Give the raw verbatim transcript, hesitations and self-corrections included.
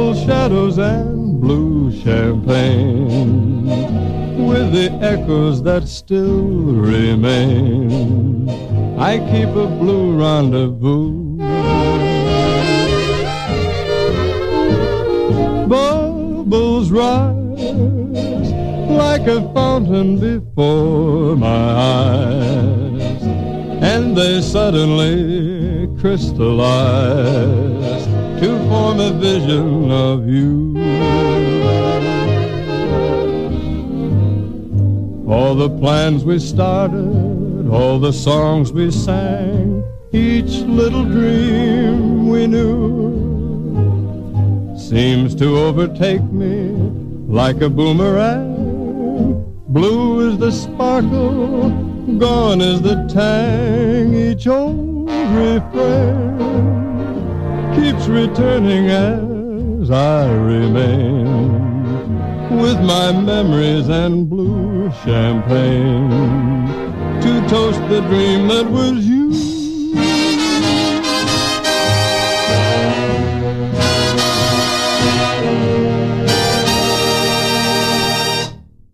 purple shadows and blue champagne, with the echoes that still remain, I keep a blue rendezvous. Bubbles rise like a fountain before my eyes, and they suddenly crystallize to form a vision of you. All the plans we started, all the songs we sang, each little dream we knew seems to overtake me like a boomerang. Blue is the sparkle, gone is the tang. Each old refrain keeps returning as I remain with my memories and blue champagne to toast the dream that was you.